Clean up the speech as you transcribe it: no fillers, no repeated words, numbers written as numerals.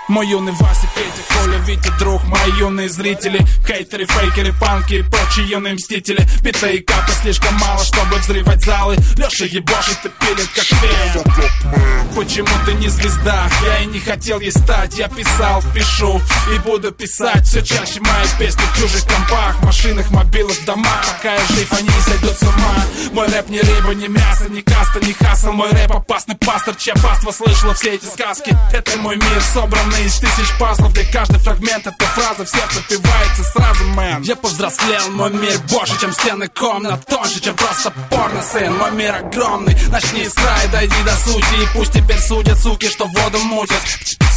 Мой юный Вася, Петя, Коля, Витя, друг, мои юные зрители, хейтеры, фейкеры, панки и прочие юные мстители. Бита и капа слишком мало, чтобы взрывать залы. Леша ебошит и пилит как фен. Почему ты не звезда? Я и не хотел ей стать. Я писал, пишу и буду писать все чаще мои песни в чужих компах, машинах, мобилах, в домах. Пока я жив, они сойдут с ума. Мой рэп не рыба, не мясо, не каста, не хасл. Мой рэп опасный пастор, чья паства слышала все эти сказки. Это мой мир, собранный из тысяч пазлов, где каждый фрагмент это фраза в сердце впивается сразу, мэн. Я повзрослел, мой мир больше, чем стены комнат, тоньше, чем просто порно, сын. Мой мир огромный, начни с края, дойди до сути, и пусть теперь судят суки, что воду мутят.